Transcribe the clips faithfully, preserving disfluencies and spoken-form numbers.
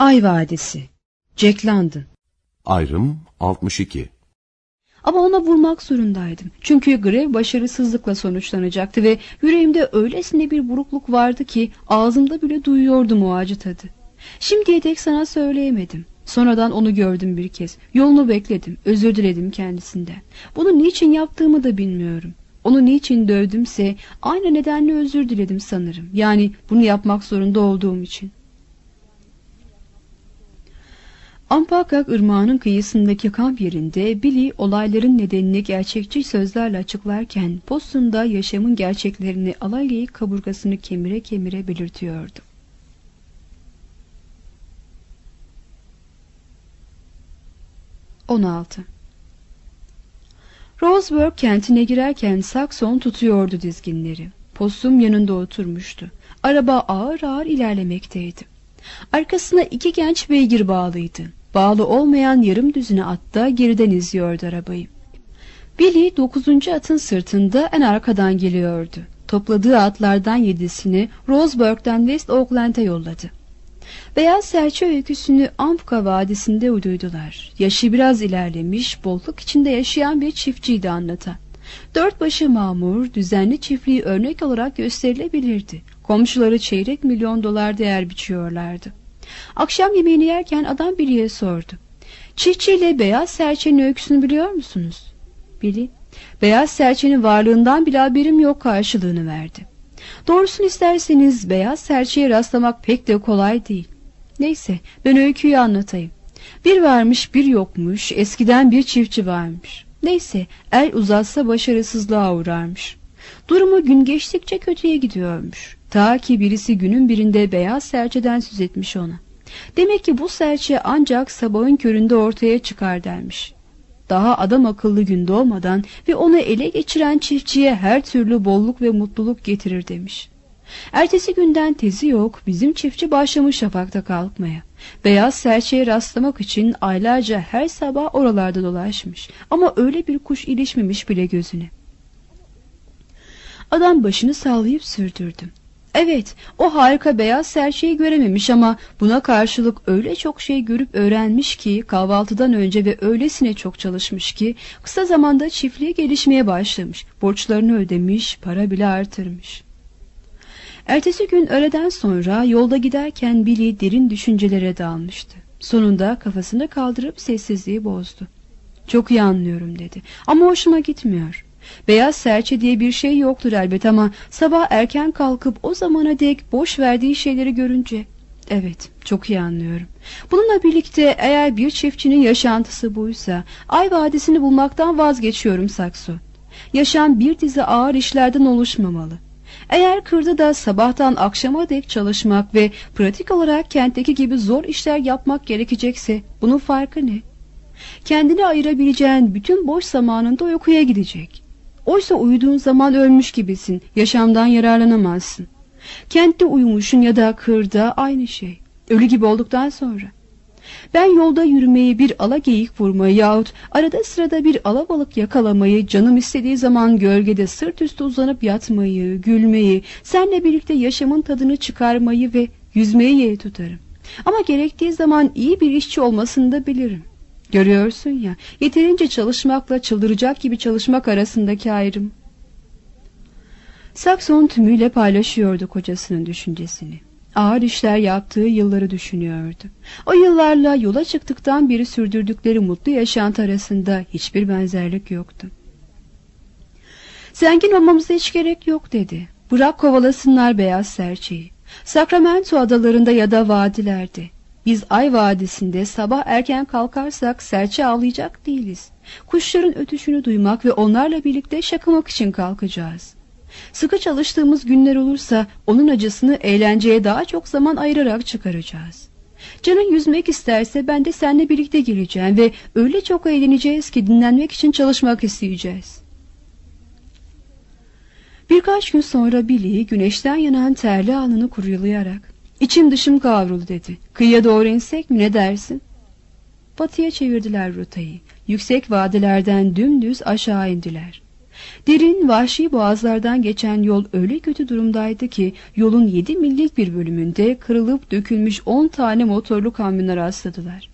Ay Vadisi, Jack London. Ayrım altmış iki. Ama ona vurmak zorundaydım. Çünkü grev başarısızlıkla sonuçlanacaktı ve yüreğimde öylesine bir burukluk vardı ki ağzımda bile duyuyordum o acı tadı. Şimdiye dek sana söyleyemedim. Sonradan onu gördüm bir kez. Yolunu bekledim, özür diledim kendisinden. Bunu niçin yaptığımı da bilmiyorum. Onu niçin dövdümse aynı nedenle özür diledim sanırım. Yani bunu yapmak zorunda olduğum için. Ampakak ırmağının kıyısındaki kamp yerinde Billy olayların nedenini gerçekçi sözlerle açıklarken postunda yaşamın gerçeklerini alaylayık kaburgasını kemire kemire belirtiyordu. on altı. Roseburg kentine girerken Saxon tutuyordu dizginleri. Postum yanında oturmuştu. Araba ağır ağır ilerlemekteydi. Arkasına iki genç beygir bağlıydı. Bağlı olmayan yarım düzine at da geriden izliyordu arabayı. Billy dokuzuncu atın sırtında en arkadan geliyordu. Topladığı atlardan yedisini Roseburg'dan West Oakland'a yolladı. Beyaz serçe öyküsünü Ampka Vadisi'nde uydurdular. Yaşı biraz ilerlemiş, bolluk içinde yaşayan bir çiftçiydi anlatan. Dört başı mamur, düzenli çiftliği örnek olarak gösterilebilirdi. Komşuları çeyrek milyon dolar değer biçiyorlardı. Akşam yemeğini yerken adam Billy'ye sordu. Çiftçiyle beyaz serçenin öyküsünü biliyor musunuz? Billy, beyaz serçenin varlığından bile haberim yok karşılığını verdi. Doğrusunu isterseniz beyaz serçeye rastlamak pek de kolay değil. Neyse, ben öyküyü anlatayım. Bir varmış bir yokmuş, eskiden bir çiftçi varmış. Neyse, el uzatsa başarısızlığa uğrarmış. Durumu gün geçtikçe kötüye gidiyormuş. Ta ki birisi günün birinde beyaz serçeden söz etmiş ona. Demek ki bu serçe ancak sabahın köründe ortaya çıkar dermiş. Daha adam akıllı gün doğmadan ve onu ele geçiren çiftçiye her türlü bolluk ve mutluluk getirir demiş. Ertesi günden tezi yok, bizim çiftçi başlamış şafakta kalkmaya. Beyaz serçeye rastlamak için aylarca her sabah oralarda dolaşmış. Ama öyle bir kuş ilişmemiş bile gözüne. Adam başını sallayıp sürdürdü. Evet, o harika beyaz serçeyi görememiş ama buna karşılık öyle çok şey görüp öğrenmiş ki kahvaltıdan önce ve öylesine çok çalışmış ki kısa zamanda çiftliğe gelişmeye başlamış. Borçlarını ödemiş, para bile artırmış. Ertesi gün öğleden sonra yolda giderken Billy derin düşüncelere dalmıştı. Sonunda kafasını kaldırıp sessizliği bozdu. Çok iyi anlıyorum dedi ama hoşuma gitmiyor. Beyaz serçe diye bir şey yoktur elbet ama sabah erken kalkıp o zamana dek boş verdiği şeyleri görünce... Evet, çok iyi anlıyorum. Bununla birlikte eğer bir çiftçinin yaşantısı buysa Ay Vadisi'ni bulmaktan vazgeçiyorum Sakso. Yaşam bir dizi ağır işlerden oluşmamalı. Eğer kırda da sabahtan akşama dek çalışmak ve pratik olarak kentteki gibi zor işler yapmak gerekecekse bunun farkı ne? Kendini ayırabileceğin bütün boş zamanında uykuya gidecek. Oysa uyuduğun zaman ölmüş gibisin, yaşamdan yararlanamazsın. Kentte uyumuşsun ya da kırda aynı şey. Ölü gibi olduktan sonra. Ben yolda yürümeyi, bir ala geyik vurmayı yahut arada sırada bir alabalık yakalamayı, canım istediği zaman gölgede sırt üstü uzanıp yatmayı, gülmeyi, seninle birlikte yaşamın tadını çıkarmayı ve yüzmeyi yeğ tutarım. Ama gerektiği zaman iyi bir işçi olmasını da bilirim. Görüyorsun ya, yeterince çalışmakla çıldıracak gibi çalışmak arasındaki ayrım. Saxon tümüyle paylaşıyordu kocasının düşüncesini. Ağır işler yaptığı yılları düşünüyordu. O yıllarla yola çıktıktan beri sürdürdükleri mutlu yaşantı arasında hiçbir benzerlik yoktu. Zengin olmamıza hiç gerek yok dedi. Bırak kovalasınlar beyaz serçeyi. Sacramento adalarında ya da vadilerde. Biz Ay Vadisi'nde sabah erken kalkarsak serçe avlayacak değiliz. Kuşların ötüşünü duymak ve onlarla birlikte şakımak için kalkacağız. Sıkı çalıştığımız günler olursa onun acısını eğlenceye daha çok zaman ayırarak çıkaracağız. Canın yüzmek isterse ben de seninle birlikte geleceğim ve öyle çok eğleneceğiz ki dinlenmek için çalışmak isteyeceğiz. Birkaç gün sonra Billy güneşten yanan terli alnını kurulayarak İçim dışım kavruldu dedi. Kıyıya doğru insek mi, ne dersin? Batıya çevirdiler rotayı. Yüksek vadilerden dümdüz aşağı indiler. Derin, vahşi boğazlardan geçen yol öyle kötü durumdaydı ki yolun yedi millik bir bölümünde kırılıp dökülmüş on tane motorlu kamyona rastladılar.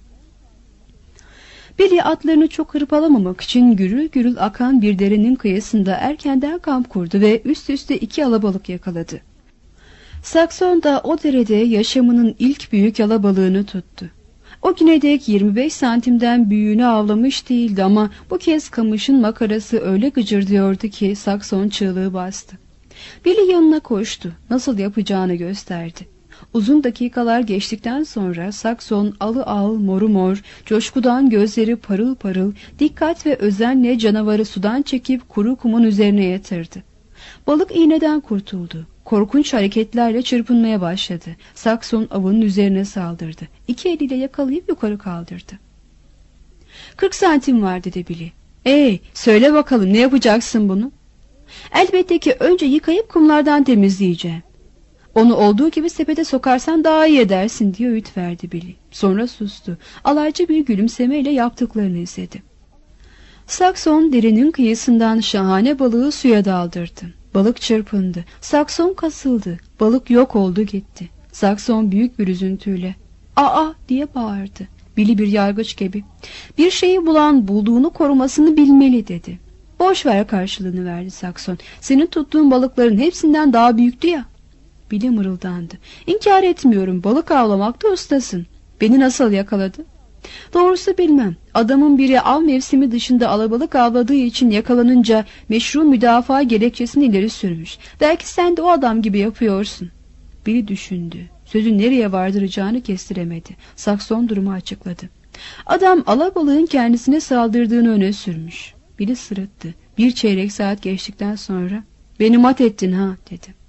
Billy atlarını çok hırpalamamak için gürül gürül akan bir derenin kıyısında erkenden kamp kurdu ve üst üste iki alabalık yakaladı. Sakson da o derede yaşamının ilk büyük alabalığını tuttu. O güne dek yirmi beş santimden büyüğünü avlamış değildi ama bu kez kamışın makarası öyle gıcırdıyordu ki Sakson çığlığı bastı. Billy yanına koştu, nasıl yapacağını gösterdi. Uzun dakikalar geçtikten sonra Sakson alı al moru mor, coşkudan gözleri parıl parıl, dikkat ve özenle canavarı sudan çekip kuru kumun üzerine yatırdı. Balık iğneden kurtuldu. Korkunç hareketlerle çırpınmaya başladı. Sakson avının üzerine saldırdı. İki eliyle yakalayıp yukarı kaldırdı. Kırk santim var dedi Billy. Ey, söyle bakalım ne yapacaksın bunu? Elbette ki önce yıkayıp kumlardan temizleyeceğim. Onu olduğu gibi sepete sokarsan daha iyi edersin diye öğüt verdi Billy. Sonra sustu. Alaycı bir gülümsemeyle yaptıklarını izledi. Sakson derenin kıyısından şahane balığı suya daldırdı. Balık çırpındı. Sakson kasıldı. Balık yok oldu gitti. Sakson büyük bir üzüntüyle "Aa!" diye bağırdı. Billy bir yargıç gibi "Bir şeyi bulan bulduğunu korumasını bilmeli" dedi. "Boş ver" karşılığını verdi Sakson. "Senin tuttuğun balıkların hepsinden daha büyüktü ya." Billy mırıldandı. "İnkar etmiyorum, balık avlamakta ustasın. Beni nasıl yakaladı?" "Doğrusu bilmem. Adamın biri av mevsimi dışında alabalık avladığı için yakalanınca meşru müdafaa gerekçesini ileri sürmüş. Belki sen de o adam gibi yapıyorsun." Billy düşündü. Sözün nereye vardıracağını kestiremedi. Sakson durumu açıkladı. Adam alabalığın kendisine saldırdığını öne sürmüş. Billy sırıttı. Bir çeyrek saat geçtikten sonra "Beni mat ettin ha" dedi.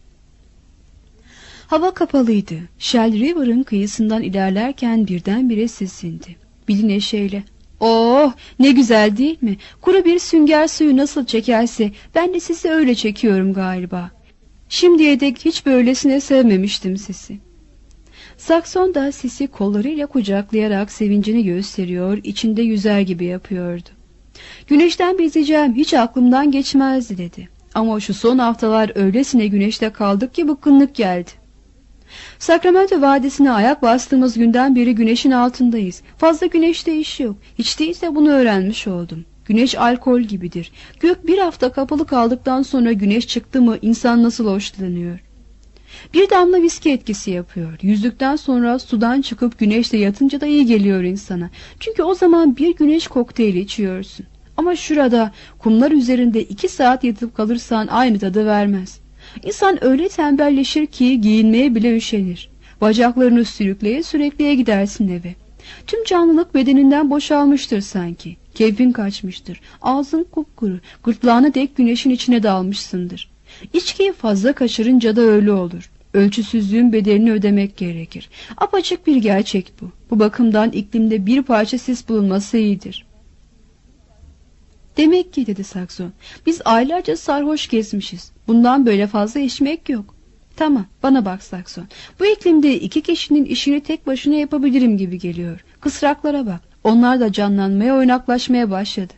Hava kapalıydı. Shell River'ın kıyısından ilerlerken birdenbire sis indi. Billy neşeyle "Oh, ne güzel değil mi? Kuru bir sünger suyu nasıl çekerse ben de sizi öyle çekiyorum galiba. Şimdiye dek hiç böylesine sevmemiştim sizi." Sakson da sisi kollarıyla kucaklayarak sevincini gösteriyor, içinde yüzer gibi yapıyordu. "Güneşten bezeceğim hiç aklımdan geçmezdi" dedi. "Ama şu son haftalar öylesine güneşte kaldık ki bıkkınlık geldi. Sacramento Vadisi'ne ayak bastığımız günden beri güneşin altındayız. Fazla güneşte iş yok. Hiç değilse bunu öğrenmiş oldum. Güneş alkol gibidir. Gök bir hafta kapalı kaldıktan sonra güneş çıktı mı insan nasıl hoşlanıyor. Bir damla viski etkisi yapıyor. Yüzdükten sonra sudan çıkıp güneşte yatınca da iyi geliyor insana. Çünkü o zaman bir güneş kokteyli içiyorsun. Ama şurada kumlar üzerinde iki saat yatıp kalırsan aynı tadı vermez. İnsan öyle tembelleşir ki giyinmeye bile üşenir. Bacaklarını sürükleye sürükleye gidersin eve. Tüm canlılık bedeninden boşalmıştır sanki. Keyfin kaçmıştır. Ağzın kupkuru, gırtlağına dek güneşin içine dalmışsındır. İçkiyi fazla kaçırınca da öyle olur. Ölçüsüzlüğün bedelini ödemek gerekir. Apaçık bir gerçek bu. Bu bakımdan iklimde bir parça sis bulunması iyidir. "Demek ki" dedi Sakson, "biz aylarca sarhoş gezmişiz. Bundan böyle fazla içmek yok." "Tamam, bana bak Sakson. Bu iklimde iki kişinin işini tek başına yapabilirim gibi geliyor. Kısraklara bak. Onlar da canlanmaya, oynaklaşmaya başladı."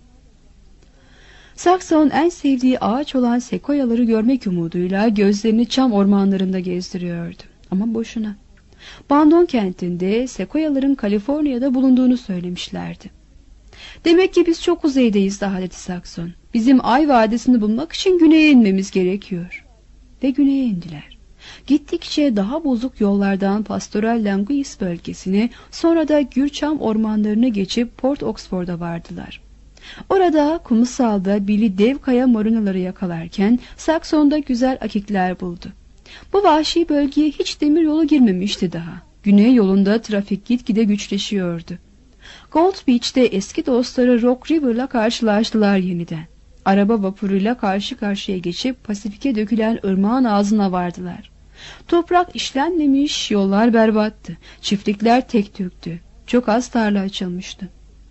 Sakson en sevdiği ağaç olan sekoyaları görmek umuduyla gözlerini çam ormanlarında gezdiriyordu. Ama boşuna. Bandon kentinde sekoyaların Kaliforniya'da bulunduğunu söylemişlerdi. "Demek ki biz çok uzaydeyiz daha" dedi Sakson. "Bizim Ay Vadisi'ni bulmak için güneye inmemiz gerekiyor." Ve güneye indiler. Gittikçe daha bozuk yollardan Pastoral Languis bölgesine, sonra da Gürçam ormanlarına geçip Port Oxford'a vardılar. Orada kumsalda Billy dev kaya marinaları yakalarken Sakson'da güzel akikler buldu. Bu vahşi bölgeye hiç demiryolu girmemişti daha. Güney yolunda trafik gitgide güçleşiyordu. Gold Beach'te eski dostları Rock River'la karşılaştılar yeniden. Araba vapuruyla karşı karşıya geçip Pasifik'e dökülen ırmağın ağzına vardılar. Toprak işlenmemiş, yollar berbattı. Çiftlikler tek tüktü. Çok az tarla açılmıştı.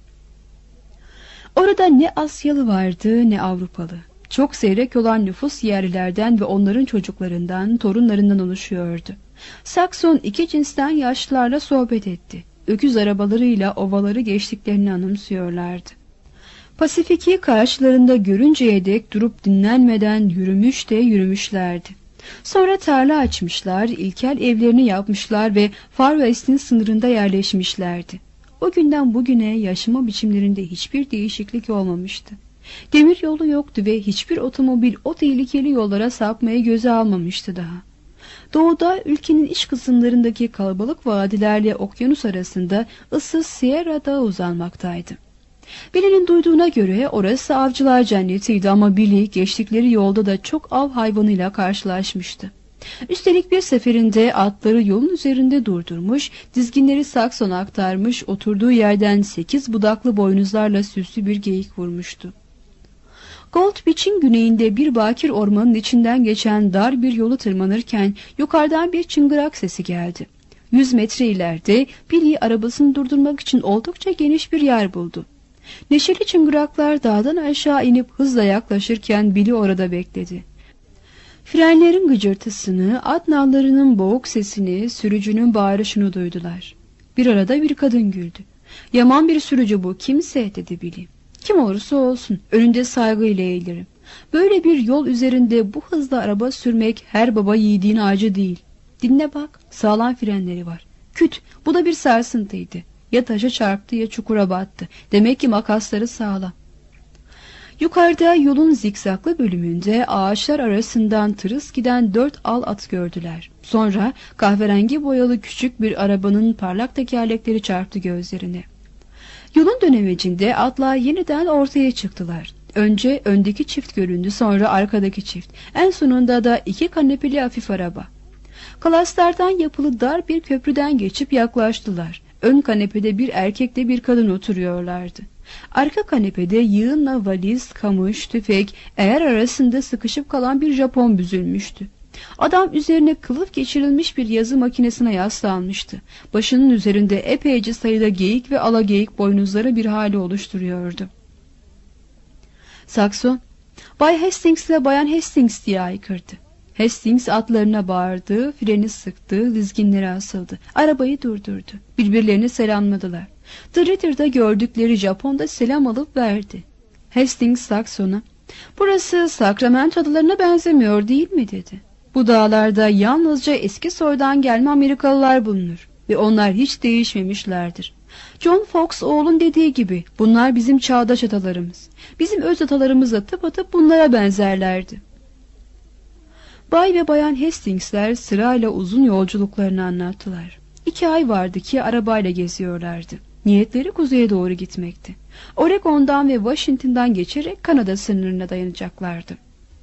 Orada ne Asyalı vardı ne Avrupalı. Çok seyrek olan nüfus yerlilerden ve onların çocuklarından, torunlarından oluşuyordu. Sakson iki cinsten yaşlılarla sohbet etti. Öküz arabalarıyla ovaları geçtiklerini anımsıyorlardı. Pasifik'i karşılarında görünceye dek durup dinlenmeden yürümüş de yürümüşlerdi. Sonra tarla açmışlar, ilkel evlerini yapmışlar ve Far West'in sınırında yerleşmişlerdi. O günden bugüne yaşama biçimlerinde hiçbir değişiklik olmamıştı. Demir yolu yoktu ve hiçbir otomobil o tehlikeli yollara sapmayı göze almamıştı daha. Doğuda ülkenin iç kısımlarındaki kalabalık vadilerle okyanus arasında ıssız Sierra Dağı uzanmaktaydı. Billy'nin duyduğuna göre orası avcılar cennetiydi ama Billy geçtikleri yolda da çok av hayvanıyla karşılaşmıştı. Üstelik bir seferinde atları yolun üzerinde durdurmuş, dizginleri Sakson'a aktarmış, oturduğu yerden sekiz budaklı boynuzlarla süslü bir geyik vurmuştu. Gold Beach'in güneyinde bir bakir ormanın içinden geçen dar bir yolu tırmanırken yukarıdan bir çıngırak sesi geldi. Yüz metre ileride Billy arabasını durdurmak için oldukça geniş bir yer buldu. Neşeli çıngıraklar dağdan aşağı inip hızla yaklaşırken Billy orada bekledi. Frenlerin gıcırtısını, at nallarının boğuk sesini, sürücünün bağırışını duydular. Bir arada bir kadın güldü. "Yaman bir sürücü bu, kimse," dedi Billy. "Kim olursa olsun, önünde saygıyla eğilirim. Böyle bir yol üzerinde bu hızla araba sürmek her baba yiğidin harcı değil. Dinle bak, sağlam frenleri var. Küt, bu da bir sarsıntıydı. Ya taşa çarptı ya çukura battı. Demek ki makasları sağlam." Yukarıda yolun zikzaklı bölümünde ağaçlar arasından tırıs giden dört al at gördüler. Sonra kahverengi boyalı küçük bir arabanın parlak tekerlekleri çarptı gözlerine. Yolun dönemecinde atlar yeniden ortaya çıktılar. Önce öndeki çift göründü, sonra arkadaki çift. En sonunda da iki kanepeli hafif araba. Kalaslardan yapılı dar bir köprüden geçip yaklaştılar. Ön kanepede bir erkekle bir kadın oturuyorlardı. Arka kanepede yığınla valiz, kamış, tüfek, eğer arasında sıkışıp kalan bir Japon büzülmüştü. Adam üzerine kılıf geçirilmiş bir yazı makinesine yaslanmıştı. Başının üzerinde epeyce sayıda geyik ve alageyik boynuzları bir hali oluşturuyordu. Sakson, "Bay Hastings ile Bayan Hastings," diye haykırdı. Hastings atlarına bağırdı, freni sıktı, dizginleri asıldı. Arabayı durdurdu. Birbirlerini selamladılar. The Ritter'da gördükleri Japon da selam alıp verdi. Hastings Sakson'a, "Burası Sacramento adalarına benzemiyor değil mi?" dedi. "Bu dağlarda yalnızca eski soydan gelme Amerikalılar bulunur ve onlar hiç değişmemişlerdir. John Fox oğlun dediği gibi bunlar bizim çağdaş atalarımız. Bizim öz atalarımız da tıpatıp bunlara benzerlerdi." Bay ve Bayan Hastings'ler sırayla uzun yolculuklarını anlattılar. İki ay vardı ki arabayla geziyorlardı. Niyetleri kuzeye doğru gitmekti. Oregon'dan ve Washington'dan geçerek Kanada sınırına dayanacaklardı.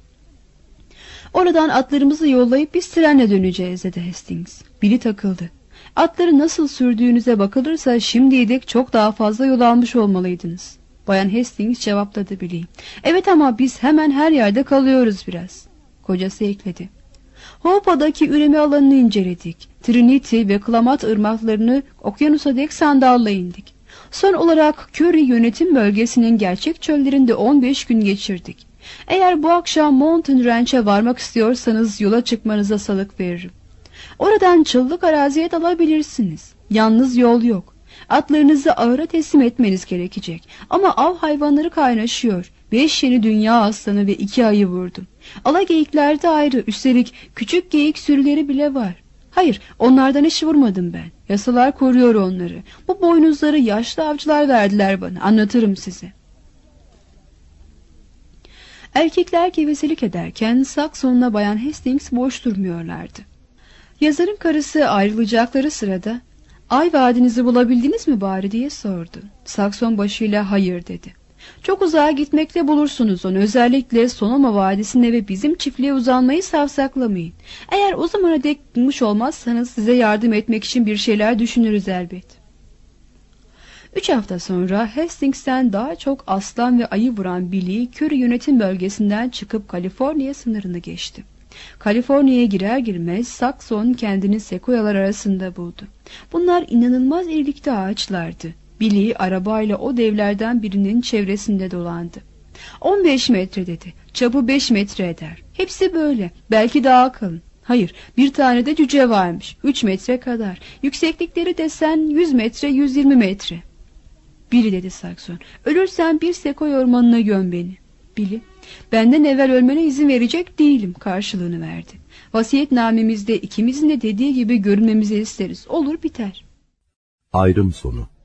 "Oradan atlarımızı yollayıp biz trenle döneceğiz," dedi Hastings. Billy takıldı. "Atları nasıl sürdüğünüze bakılırsa şimdiye dek çok daha fazla yol almış olmalıydınız." Bayan Hastings cevapladı Billy. "Evet ama biz hemen her yerde kalıyoruz biraz." Kocası ekledi. "Hopa'daki üreme alanını inceledik. Trinity ve Klamath ırmaklarını okyanusa dek sandalla indik. Son olarak Curry yönetim bölgesinin gerçek çöllerinde on beş gün geçirdik. Eğer bu akşam Mountain Ranch'e varmak istiyorsanız yola çıkmanıza salık veririm. Oradan çıllık araziye dalabilirsiniz. Yalnız yol yok. Atlarınızı ahıra teslim etmeniz gerekecek. Ama av hayvanları kaynaşıyor. Beş yeni dünya aslanı ve iki ayı vurdum. Ala geyikler de ayrı. Üstelik küçük geyik sürüleri bile var. Hayır, onlardan hiç vurmadım ben. Yasalar koruyor onları. Bu boynuzları yaşlı avcılar verdiler bana. Anlatırım size." Erkekler gevezelik ederken Sakson'la Bayan Hastings boş durmuyorlardı. Yazarın karısı ayrılacakları sırada "Ay vadinizi bulabildiniz mi bari?" diye sordu. Sakson başıyla hayır dedi. "Çok uzağa gitmekle bulursunuz onu. Özellikle Sonoma Vadisi'ne ve bizim çiftliğe uzanmayı savsaklamayın. Eğer o zamana dek bulmuş olmazsanız size yardım etmek için bir şeyler düşünürüz elbet." Üç hafta sonra Hastings'ten daha çok aslan ve ayı vuran Billy, Curry yönetim bölgesinden çıkıp Kaliforniya sınırını geçti. Kaliforniya'ya girer girmez Sakson kendini sekuyalar arasında buldu. Bunlar inanılmaz irilikte ağaçlardı. Billy arabayla o devlerden birinin çevresinde dolandı. on beş metre dedi. Çapı beş metre eder. Hepsi böyle. Belki daha kalın. Hayır, bir tane de cüce varmış. üç metre kadar. Yükseklikleri desen yüz metre, yüz yirmi metre. Billy dedi Saxon, ölürsen bir sekoy ormanına göm beni. Billy, benden evvel ölmene izin verecek değilim karşılığını verdi. Vasiyetnamemizde ikimizin de dediği gibi görünmemizi isteriz. Olur biter. Ayrım sonu.